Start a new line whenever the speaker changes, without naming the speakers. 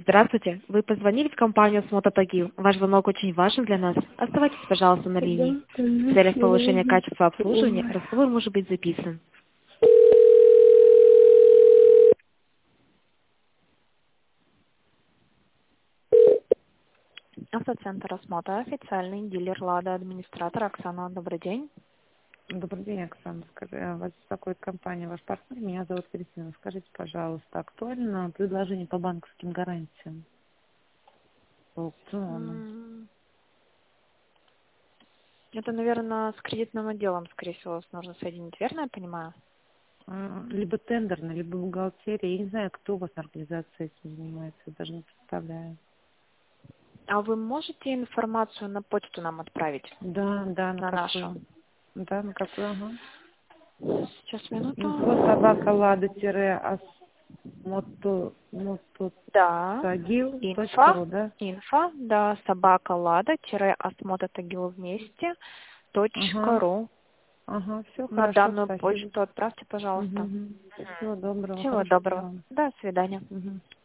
Здравствуйте. Вы позвонили в компанию «Смота Тагил». Ваш звонок очень важен для нас. Оставайтесь, пожалуйста, на линии. В целях повышения качества обслуживания разговор может быть записан. Автоцентр «Осмотр», официальный дилер «Лада», администратор Оксана. Добрый день.
Добрый день, Оксана. Вас беспокоит компания «Ваш партнер». Меня зовут Кристина. Скажите, пожалуйста, актуально предложение по банковским гарантиям по аукциону?
Это, наверное, с кредитным отделом, скорее всего, нужно соединить, верно я понимаю?
Либо тендерно, либо бухгалтерия. Я не знаю, кто у вас на организации этим занимается, я даже не представляю.
А вы можете информацию на почту нам отправить?
Да, на
На нашу?
какую? Да, на какую, ага.
Сейчас, минуту.
Инфо собака лада
Да.
мототагил.ру, да?
Инфо, да, собака лада, осмотр тагил вместе,
Ага,
.ру.
ага, все
На
хорошо,
данную
спасибо.
почту отправьте, пожалуйста.
Всего доброго,
Всего
хорошего дня
доброго.
вам.
До свидания.